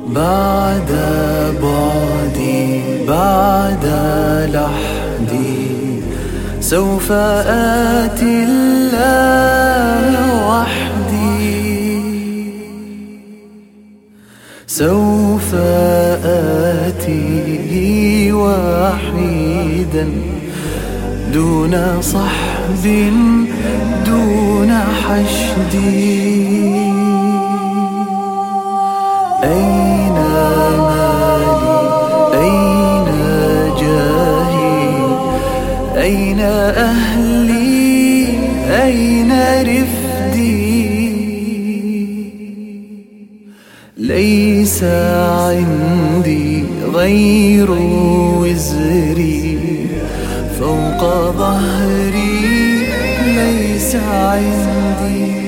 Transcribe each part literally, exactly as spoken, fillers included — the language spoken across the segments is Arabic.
بعد بعدي بعد لحدي سوف آتي الله وحدي، سوف آتي وحيدا دون صحب دون حشد. أين مالي أين جاهي أين أهلي أين رفدي؟ ليس عندي غير وزري فوق ظهري، ليس عندي.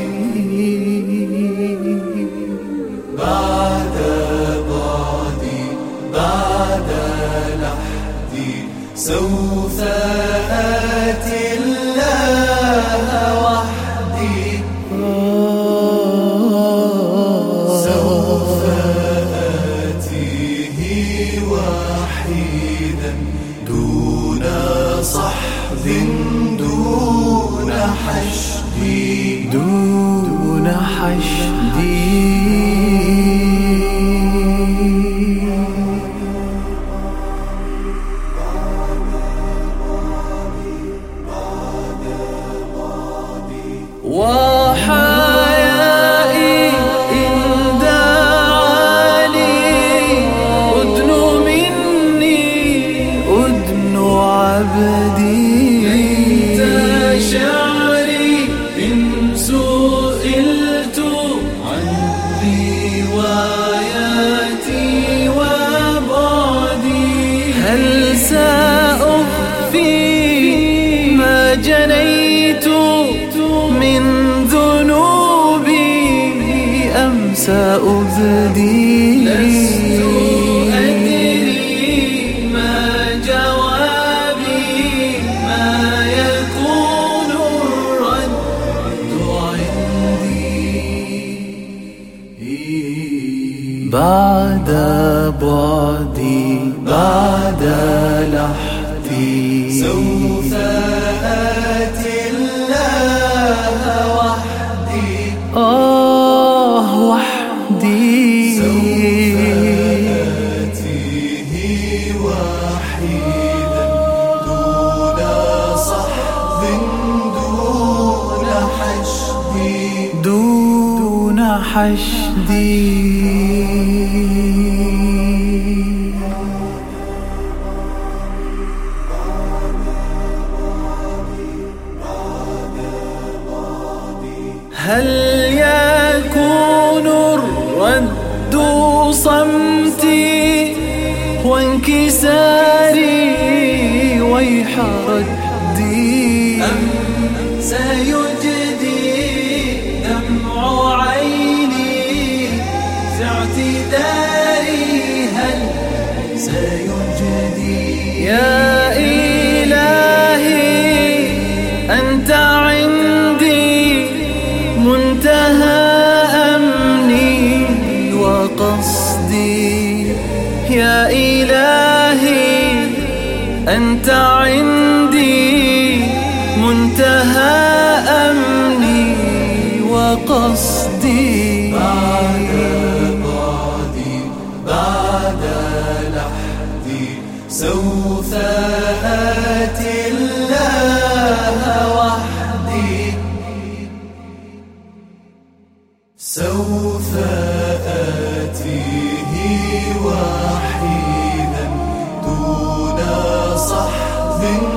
بعد بعدي بعد لحدي سوف آتي الله وحدي، سوف آتيه وحيدا دون صحب دون حشد، دون حشد. وحيائي إن دعاني أدن مني أدن عبدي. ليت شعري إن سئلت عن رواياتي وبعدي، هل سأخفي ما جنيت من ذنوبي أم سأبدي؟ لست أدري ما جوابي، ما يكون الرد عندي. بعد بعدي بعد لحدي سوف آتي الله وحدي، آه وحدي. سوف آتيه وحيدا دون صحب دون حشد، دون حشد. هل يكون الرد صمتي وانكساري ويح ردي، أم سيجدي دمع عيني في اعتذاري؟ هل سيجدي؟ يا إلهي أنت عندي منتهى أمني وقصدي، يا إلهي أنت عندي منتهى أمني وقصدي. بعد بعدي بعد لحدي سوف آتي الله وحدي، سوف آتيه وحيدا دون صحب